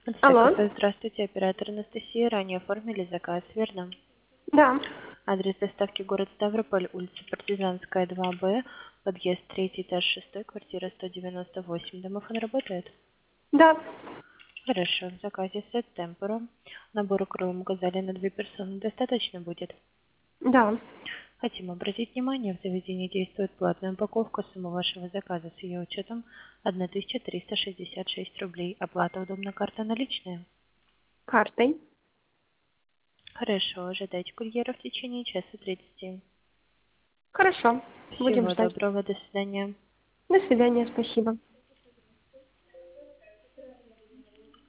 Алло. Здравствуйте, оператор Анастасия. Ранее оформили заказ, верно? Да. Адрес доставки город Ставрополь, улица Партизанская, 2Б, подъезд 3, этаж 6, квартира 198. Домофон работает? Да. Хорошо, в заказе сет темпора. Набор крылом указали на 2 персоны. Достаточно будет? Да. Хотим обратить внимание, в заведении действует платная упаковка. Сумма вашего заказа с ее учетом 1366 рублей. Оплата удобна, карта наличная? Картой. Хорошо, ожидайте курьера в течение часа 30. Хорошо. Будем Всего ждать. доброго, до свидания. До свидания. Спасибо.